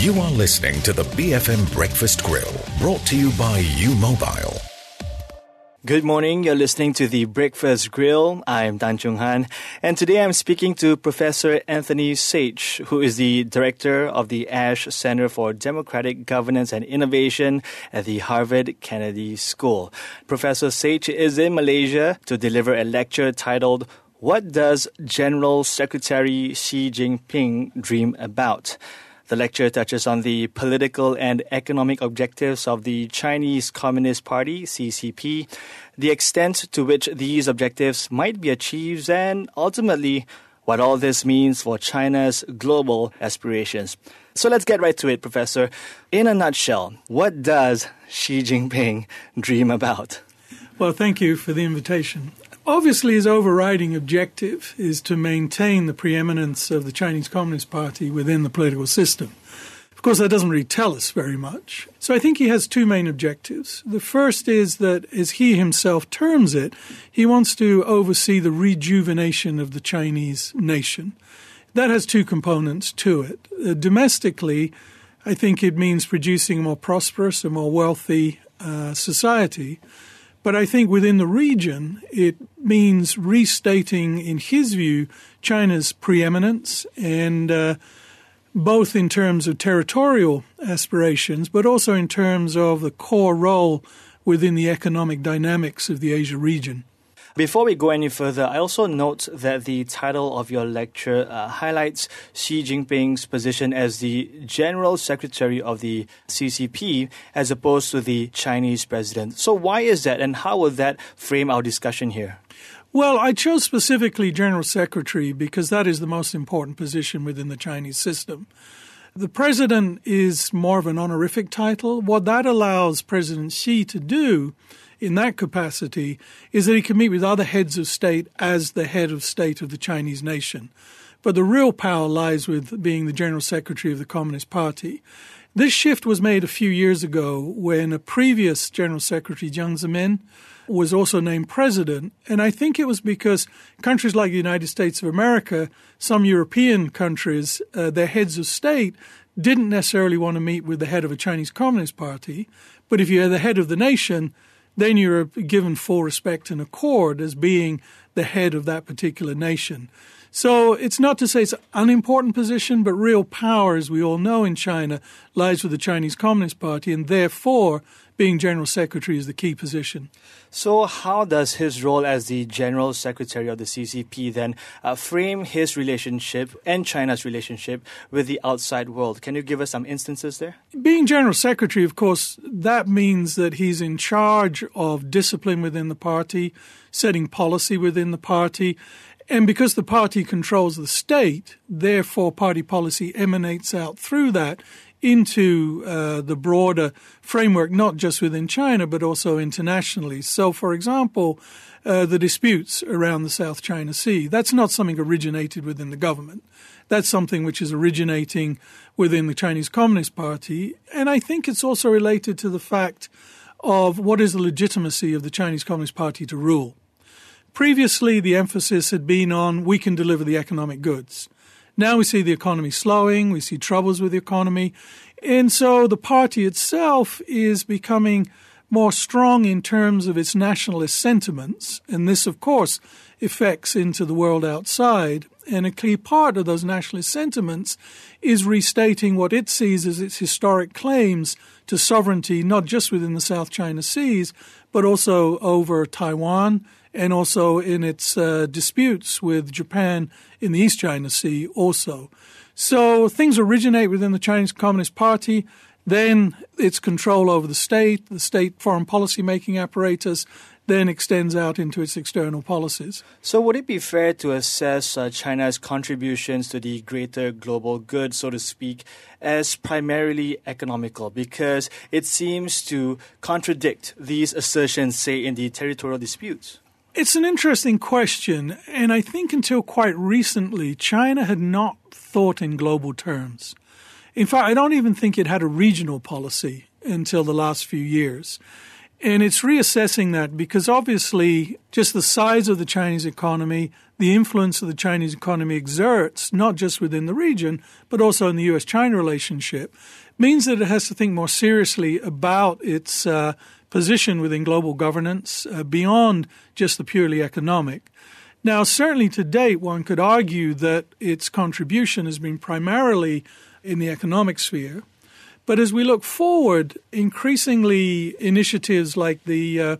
You are listening to the BFM Breakfast Grill, brought to you by U-Mobile. Good morning, you're listening to the Breakfast Grill. I'm Tan Chung Han, and today I'm speaking to Professor Anthony Saich, who is the director of the Ash Center for Democratic Governance and Innovation at the Harvard Kennedy School. Professor Saich is in Malaysia to deliver a lecture titled, "What Does General Secretary Xi Jinping Dream About?" The lecture touches on the political and economic objectives of the Chinese Communist Party, CCP, the extent to which these objectives might be achieved, and ultimately, what all this means for China's global aspirations. So let's get right to it, Professor. In a nutshell, what does Xi Jinping dream about? Well, thank you for the invitation. Obviously, his overriding objective is to maintain the preeminence of the Chinese Communist Party within the political system. Of course, that doesn't really tell us very much. So I think he has two main objectives. The first is that, as he himself terms it, he wants to oversee the rejuvenation of the Chinese nation. That has two components to it. Domestically, I think it means producing a more prosperous, a more wealthy society. But I think within the region, it means restating, in his view, China's preeminence, and both in terms of territorial aspirations, but also in terms of the core role within the economic dynamics of the Asia region. Before we go any further, I also note that the title of your lecture highlights Xi Jinping's position as the General Secretary of the CCP as opposed to the Chinese president. So why is that, and how will that frame our discussion here? Well, I chose specifically General Secretary because that is the most important position within the Chinese system. The president is more of an honorific title. What that allows President Xi to do in that capacity is that he can meet with other heads of state as the head of state of the Chinese nation. But the real power lies with being the General Secretary of the Communist Party. This shift was made a few years ago when a previous General Secretary, Jiang Zemin, was also named president. And I think it was because countries like the United States of America, some European countries, their heads of state didn't necessarily want to meet with the head of a Chinese Communist Party. But if you're the head of the nation, then you're given full respect and accord as being the head of that particular nation. So it's not to say it's an unimportant position, but real power, as we all know in China, lies with the Chinese Communist Party, and therefore being General Secretary is the key position. So how does his role as the General Secretary of the CCP then frame his relationship and China's relationship with the outside world? Can you give us some instances there? Being General Secretary, of course, that means that he's in charge of discipline within the party, setting policy within the party. And because the party controls the state, therefore party policy emanates out through that into the broader framework, not just within China, but also internationally. So, for example, the disputes around the South China Sea, that's not something originated within the government. That's something which is originating within the Chinese Communist Party. And I think it's also related to the fact of what is the legitimacy of the Chinese Communist Party to rule. Previously, the emphasis had been on we can deliver the economic goods. Now we see the economy slowing, we see troubles with the economy, and so the party itself is becoming more strong in terms of its nationalist sentiments, and this, of course, affects into the world outside. And a key part of those nationalist sentiments is restating what it sees as its historic claims to sovereignty, not just within the South China Seas, but also over Taiwan, and also in its disputes with Japan in the East China Sea also. So things originate within the Chinese Communist Party, then its control over the state foreign policy making apparatus, then extends out into its external policies. So would it be fair to assess China's contributions to the greater global good, so to speak, as primarily economical? Because it seems to contradict these assertions, say, in the territorial disputes. It's an interesting question, and I think until quite recently, China had not thought in global terms. In fact, I don't even think it had a regional policy until the last few years. And it's reassessing that because obviously just the size of the Chinese economy, the influence of the Chinese economy exerts, not just within the region, but also in the U.S.-China relationship, means that it has to think more seriously about its position within global governance beyond just the purely economic. Now, certainly to date, one could argue that its contribution has been primarily in the economic sphere. But as we look forward, increasingly initiatives like the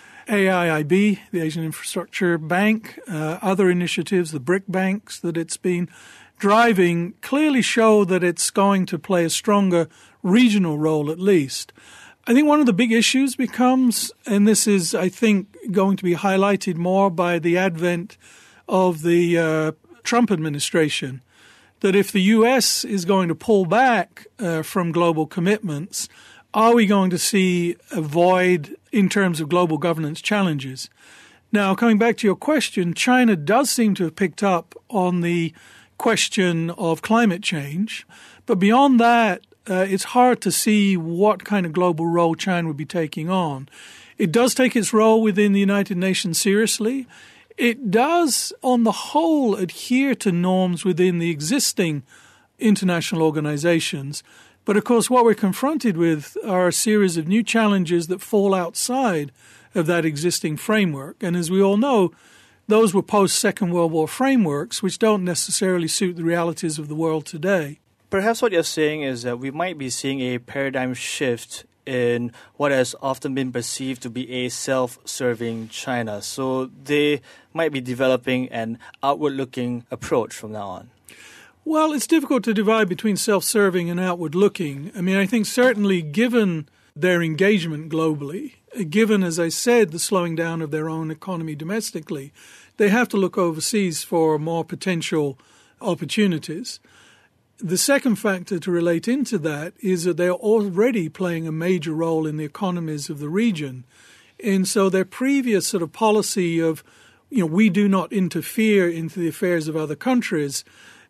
AIIB, the Asian Infrastructure Bank, other initiatives, the BRIC banks that it's been driving, clearly show that it's going to play a stronger regional role at least. I think one of the big issues becomes, and this is, I think, going to be highlighted more by the advent of the Trump administration, that if the U.S. is going to pull back from global commitments, are we going to see a void in terms of global governance challenges? Now, coming back to your question, China does seem to have picked up on the question of climate change, but beyond that, it's hard to see what kind of global role China would be taking on. It does take its role within the United Nations seriously. It does, on the whole, adhere to norms within the existing international organizations. But, of course, what we're confronted with are a series of new challenges that fall outside of that existing framework. And as we all know, those were post-Second World War frameworks, which don't necessarily suit the realities of the world today. Perhaps what you're saying is that we might be seeing a paradigm shift in what has often been perceived to be a self-serving China. So they might be developing an outward-looking approach from now on. Well, it's difficult to divide between self-serving and outward-looking. I mean, I think certainly given their engagement globally, given, as I said, the slowing down of their own economy domestically, they have to look overseas for more potential opportunities. The second factor to relate into that is that they're already playing a major role in the economies of the region. And so their previous sort of policy of, we do not interfere into the affairs of other countries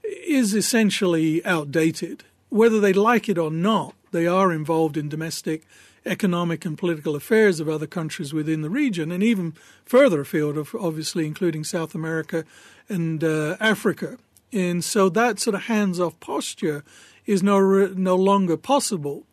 is essentially outdated. Whether they like it or not, they are involved in domestic economic and political affairs of other countries within the region, and even further afield, of obviously including South America and Africa. And so that sort of hands-off posture is no longer possible.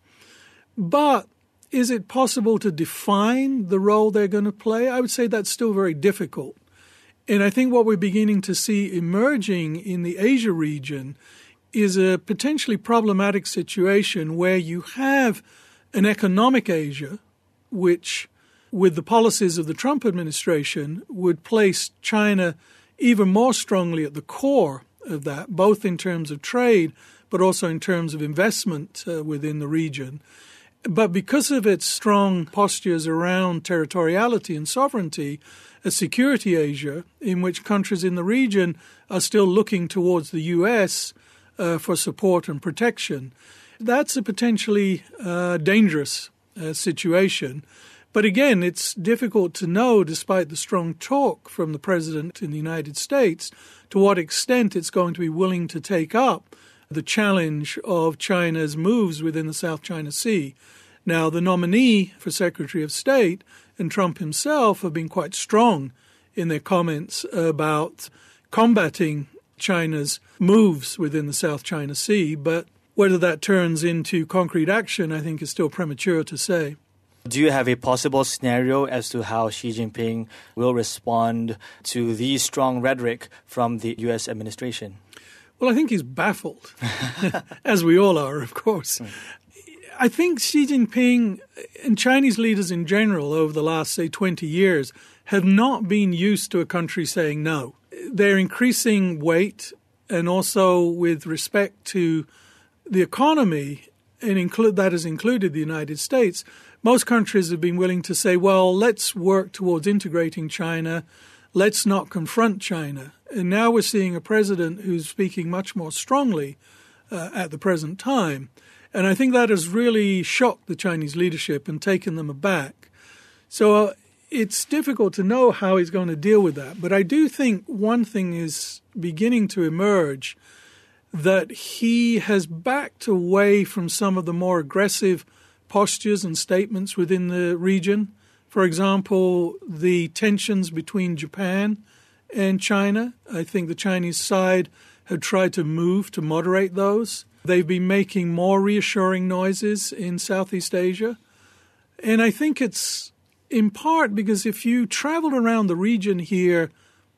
But is it possible to define the role they're going to play? I would say that's still very difficult. And I think what we're beginning to see emerging in the Asia region is a potentially problematic situation where you have an economic Asia, which, with the policies of the Trump administration, would place China even more strongly at the core of that, both in terms of trade, but also in terms of investment within the region. But because of its strong postures around territoriality and sovereignty, a security Asia in which countries in the region are still looking towards the U.S. For support and protection, that's a potentially dangerous situation. But again, it's difficult to know, despite the strong talk from the president in the United States, to what extent it's going to be willing to take up the challenge of China's moves within the South China Sea. Now, the nominee for Secretary of State and Trump himself have been quite strong in their comments about combating China's moves within the South China Sea, but whether that turns into concrete action, I think, is still premature to say. Do you have a possible scenario as to how Xi Jinping will respond to the strong rhetoric from the U.S. administration? Well, I think he's baffled, as we all are, of course. I think Xi Jinping and Chinese leaders in general over the last, say, 20 years have not been used to a country saying no. Their increasing weight, and also with respect to the economy, and that has included the United States, most countries have been willing to say, well, let's work towards integrating China. Let's not confront China. And now we're seeing a president who's speaking much more strongly at the present time. And I think that has really shocked the Chinese leadership and taken them aback. So it's difficult to know how he's going to deal with that. But I do think one thing is beginning to emerge, that he has backed away from some of the more aggressive postures and statements within the region For example, the tensions between Japan and China. I think the Chinese side had tried to move to moderate those. They've been making more reassuring noises in Southeast Asia. And I think it's in part because if you traveled around the region here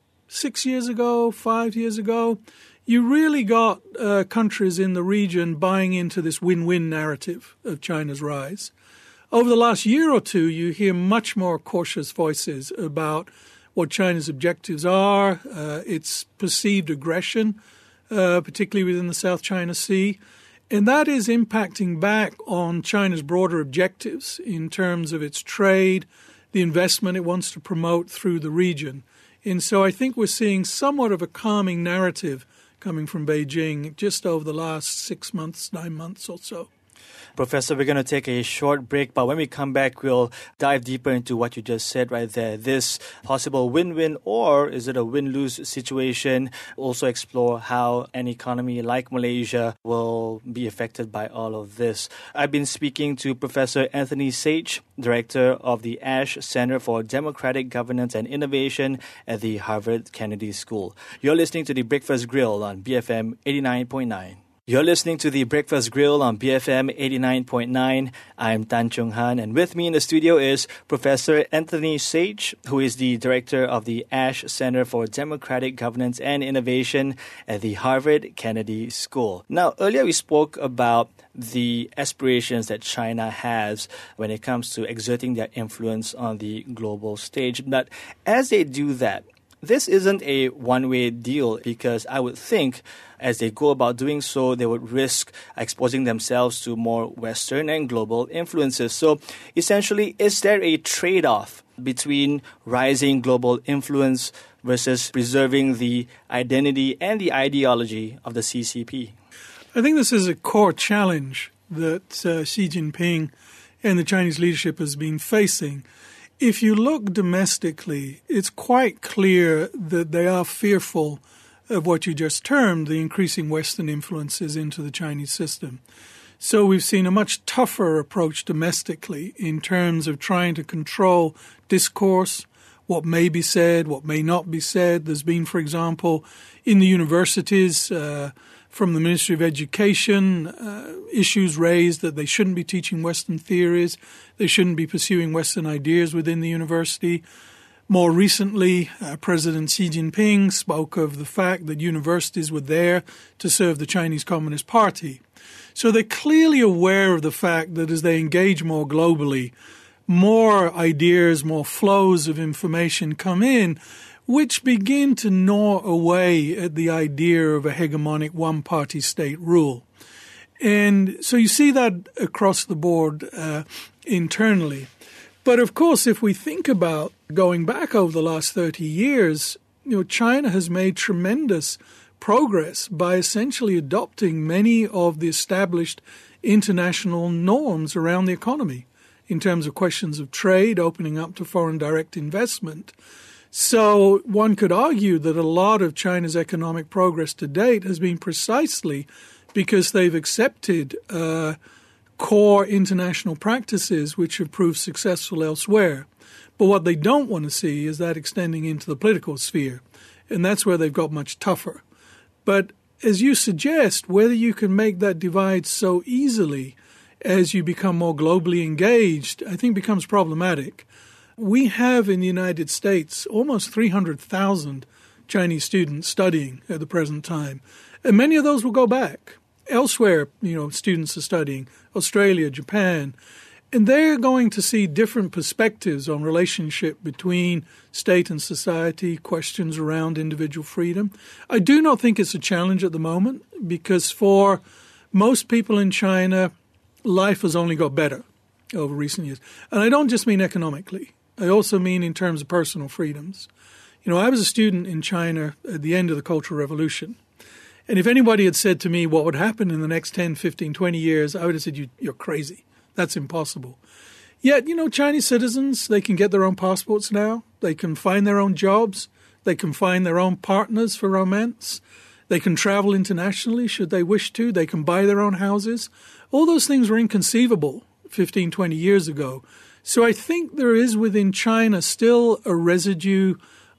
6 years ago, 5 years ago, you really got countries in the region buying into this win-win narrative of China's rise. Over the last year or two, you hear much more cautious voices about what China's objectives are, its perceived aggression, particularly within the South China Sea. And that is impacting back on China's broader objectives in terms of its trade, the investment it wants to promote through the region. And so I think we're seeing somewhat of a calming narrative coming from Beijing just over the last 6 months, 9 months or so. Professor, we're going to take a short break, but when we come back, we'll dive deeper into what you just said right there. This possible win-win, or is it a win-lose situation? Also explore how an economy like Malaysia will be affected by all of this. I've been speaking to Professor Anthony Saich, Director of the Ash Center for Democratic Governance and Innovation at the Harvard Kennedy School. You're listening to The Breakfast Grill on BFM 89.9. You're listening to The Breakfast Grill on BFM 89.9. I'm Tan Chung Han, and with me in the studio is Professor Anthony Saich, who is the Director of the Ash Center for Democratic Governance and Innovation at the Harvard Kennedy School. Now, earlier we spoke about the aspirations that China has when it comes to exerting their influence on the global stage. But as they do that, this isn't a one-way deal, because I would think as they go about doing so, they would risk exposing themselves to more Western and global influences. So essentially, is there a trade-off between rising global influence versus preserving the identity and the ideology of the CCP? I think this is a core challenge that Xi Jinping and the Chinese leadership has been facing. If you look domestically, it's quite clear that they are fearful of what you just termed the increasing Western influences into the Chinese system. So we've seen a much tougher approach domestically in terms of trying to control discourse, what may be said, what may not be said. There's been, for example, in the universities, from the Ministry of Education, issues raised that they shouldn't be teaching Western theories, they shouldn't be pursuing Western ideas within the university. More recently, President Xi Jinping spoke of the fact that universities were there to serve the Chinese Communist Party. So they're clearly aware of the fact that as they engage more globally, more ideas, more flows of information come in, which begin to gnaw away at the idea of a hegemonic one-party state rule. And so you see that across the board internally. But of course, if we think about going back over the last 30 years, China has made tremendous progress by essentially adopting many of the established international norms around the economy in terms of questions of trade, opening up to foreign direct investment. So one could argue that a lot of China's economic progress to date has been precisely because they've accepted core international practices which have proved successful elsewhere. But what they don't want to see is that extending into the political sphere, and that's where they've got much tougher. But as you suggest, whether you can make that divide so easily as you become more globally engaged, I think becomes problematic. We have in the United States almost 300,000 Chinese students studying at the present time, and many of those will go back. Elsewhere, students are studying, Australia, Japan, and they're going to see different perspectives on relationship between state and society, questions around individual freedom. I do not think it's a challenge at the moment because for most people in China, life has only got better over recent years. And I don't just mean economically. I also mean in terms of personal freedoms. I was a student in China at the end of the Cultural Revolution. And if anybody had said to me what would happen in the next 10, 15, 20 years, I would have said, you're crazy. That's impossible. Yet, Chinese citizens, they can get their own passports now. They can find their own jobs. They can find their own partners for romance. They can travel internationally should they wish to. They can buy their own houses. All those things were inconceivable 15, 20 years ago. So I think there is within China still a residue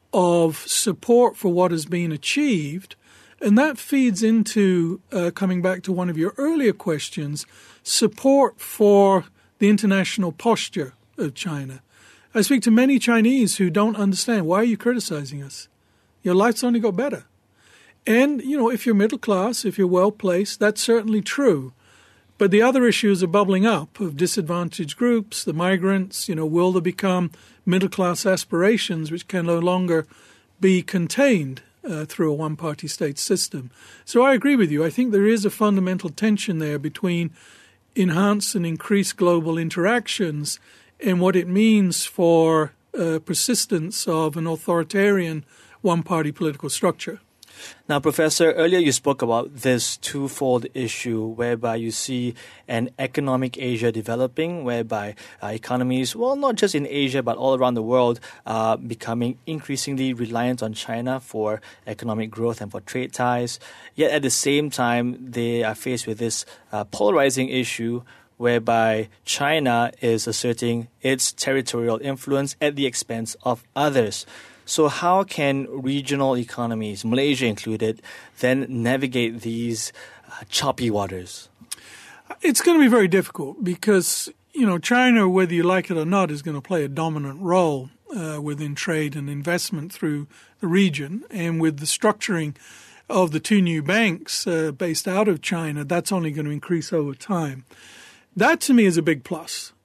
of support for what has been achieved. And that feeds into, coming back to one of your earlier questions, support for the international posture of China. I speak to many Chinese who don't understand, why are you criticizing us? Your life's only got better. And, if you're middle class, if you're well-placed, that's certainly true. But the other issues are bubbling up of disadvantaged groups, the migrants, will there become middle-class aspirations which can no longer be contained through a one-party state system. So I agree with you. I think there is a fundamental tension there between enhanced and increased global interactions and what it means for persistence of an authoritarian one-party political structure. Now, Professor, earlier you spoke about this twofold issue whereby you see an economic Asia developing, whereby economies, well, not just in Asia but all around the world, are becoming increasingly reliant on China for economic growth and for trade ties. Yet at the same time, they are faced with this polarizing issue whereby China is asserting its territorial influence at the expense of others. So how can regional economies, Malaysia included, then navigate these choppy waters? It's going to be very difficult because, China, whether you like it or not, is going to play a dominant role within trade and investment through the region. And with the structuring of the two new banks based out of China, that's only going to increase over time. That, to me, is a big plus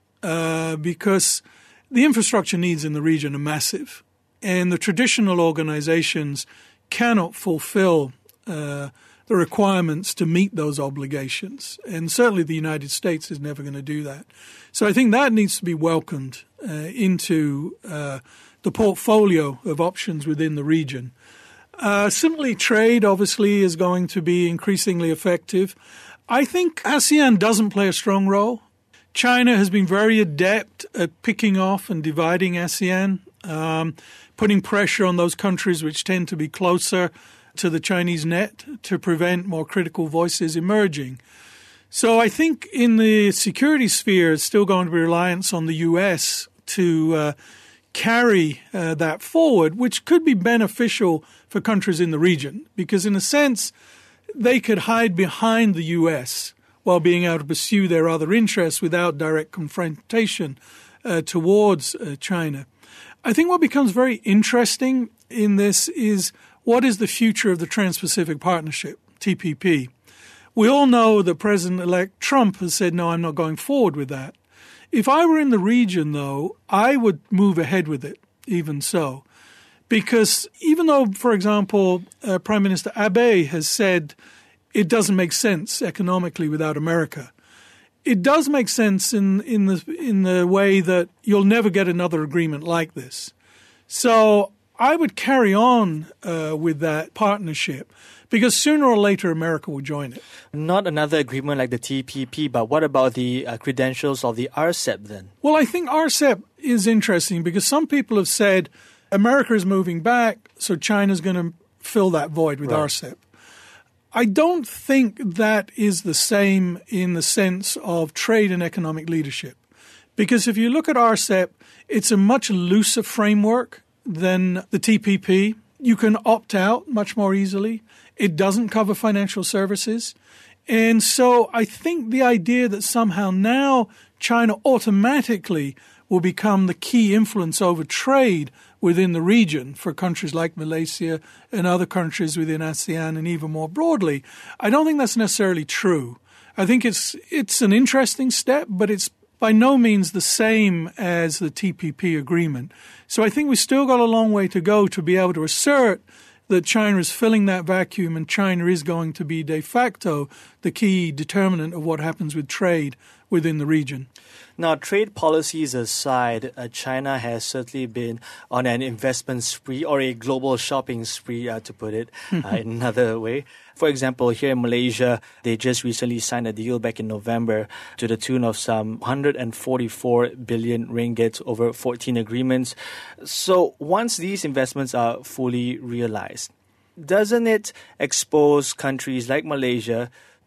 because the infrastructure needs in the region are massive. And the traditional organizations cannot fulfill the requirements to meet those obligations. And certainly the United States is never going to do that. So I think that needs to be welcomed into the portfolio of options within the region. Similarly, trade obviously is going to be increasingly effective. I think ASEAN doesn't play a strong role. China has been very adept at picking off and dividing ASEAN, putting pressure on those countries which tend to be closer to the Chinese net to prevent more critical voices emerging. So I think in the security sphere, it's still going to be reliance on the U.S. to carry that forward, which could be beneficial for countries in the region, because in a sense, they could hide behind the U.S. while being able to pursue their other interests without direct confrontation towards China. I think what becomes very interesting in this is what is the future of the Trans-Pacific Partnership, TPP. We all know that President-elect Trump has said, no, I'm not going forward with that. If I were in the region, though, I would move ahead with it, even so. Because even though, for example, Prime Minister Abe has said it doesn't make sense economically without America, it does make sense in the way that you'll never get another agreement like this. So I would carry on with that partnership because sooner or later America will join it. Not another agreement like the TPP, but what about the credentials of the RCEP then? Well, I think RCEP is interesting because some people have said America is moving back, so China's going to fill that void with RCEP. I don't think that is the same in the sense of trade and economic leadership. Because if you look at RCEP, it's a much looser framework than the TPP. You can opt out much more easily. It doesn't cover financial services. And so I think the idea that somehow now China automatically will become the key influence over trade within the region for countries like Malaysia and other countries within ASEAN and even more broadly, I don't think that's necessarily true. I think it's an interesting step, but it's by no means the same as the TPP agreement. So I think we've still got a long way to go to be able to assert that China is filling that vacuum and China is going to be de facto the key determinant of what happens with trade within the region. Now, trade policies aside, China has certainly been on an investment spree or a global shopping spree, to put it in another way. For example, here in Malaysia, they just recently signed a deal back in November to the tune of some 144 billion ringgit over 14 agreements. So once these investments are fully realized, doesn't it expose countries like Malaysia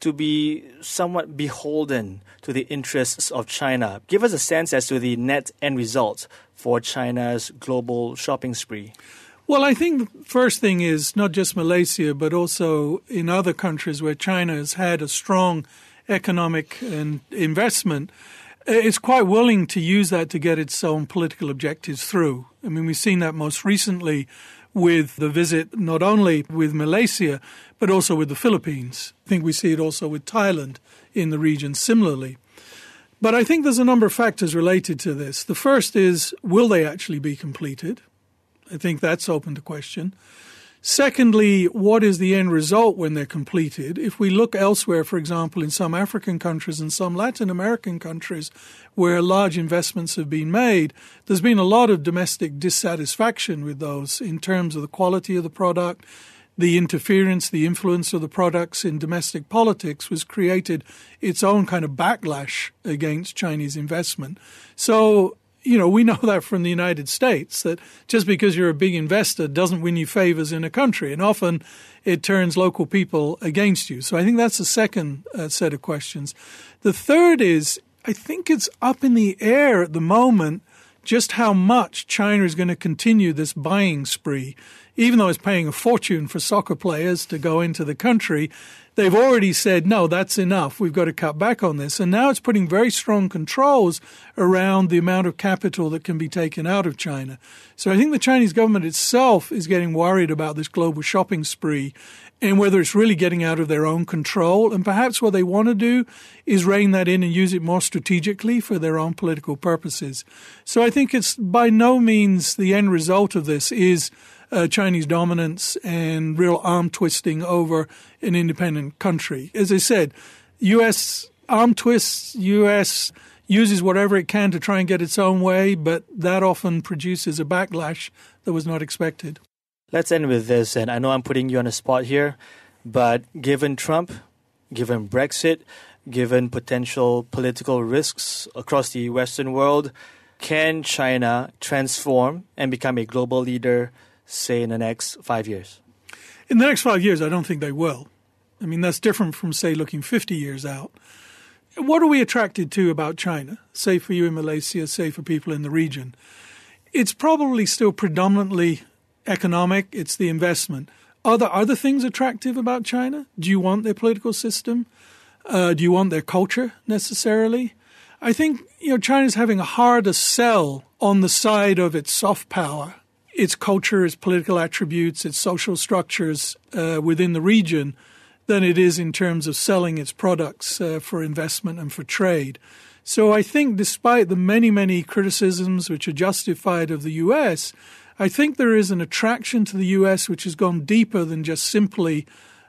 to be somewhat beholden to the interests of China? Give us a sense as to the net end result for China's global shopping spree. Well, I think the first thing is not just Malaysia, but also in other countries where China has had a strong economic and investment, it's quite willing to use that to get its own political objectives through. I mean, we've seen that most recently with the visit not only with Malaysia, but also with the Philippines. I think we see it also with Thailand in the region similarly. But I think there's a number of factors related to this. The first is, will they actually be completed? I think that's open to question. Secondly, what is the end result when they're completed? If we look elsewhere, for example, in some African countries and some Latin American countries where large investments have been made, there's been a lot of domestic dissatisfaction with those in terms of the quality of the product, the interference, the influence of the products in domestic politics was created its own kind of backlash against Chinese investment. So, we know that from the United States, that just because you're a big investor doesn't win you favors in a country. And often it turns local people against you. So I think that's the second set of questions. The third is, I think it's up in the air at the moment just how much China is going to continue this buying spree. Even though it's paying a fortune for soccer players to go into the country, they've already said, no, that's enough. We've got to cut back on this. And now it's putting very strong controls around the amount of capital that can be taken out of China. So I think the Chinese government itself is getting worried about this global shopping spree and whether it's really getting out of their own control. And perhaps what they want to do is rein that in and use it more strategically for their own political purposes. So I think it's by no means the end result of this is Chinese dominance and real arm twisting over an independent country. As I said, U.S. arm twists, U.S. uses whatever it can to try and get its own way, but that often produces a backlash that was not expected. Let's end with this, and I know I'm putting you on the spot here, but given Trump, given Brexit, given potential political risks across the Western world, can China transform and become a global leader, say, in the next 5 years? In the next 5 years, I don't think they will. I mean, that's different from, say, looking 50 years out. What are we attracted to about China, say for you in Malaysia, say for people in the region? It's probably still predominantly economic. It's the investment. Are there other things attractive about China? Do you want their political system? Do you want their culture necessarily? I think, China's having a harder sell on the side of its soft power, its culture, its political attributes, its social structures within the region than it is in terms of selling its products for investment and for trade. So I think despite the many, many criticisms which are justified of the U.S., I think there is an attraction to the U.S. which has gone deeper than just simply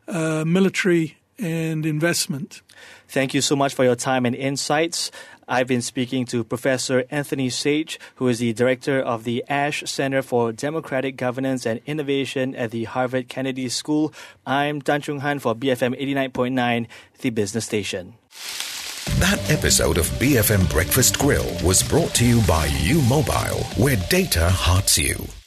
military and investment. Thank you so much for your time and insights. I've been speaking to Professor Anthony Saich, who is the director of the Ash Center for Democratic Governance and Innovation at the Harvard Kennedy School. I'm Tan Chung Han for BFM 89.9, the business station. That episode of BFM Breakfast Grill was brought to you by U Mobile, where data hearts you.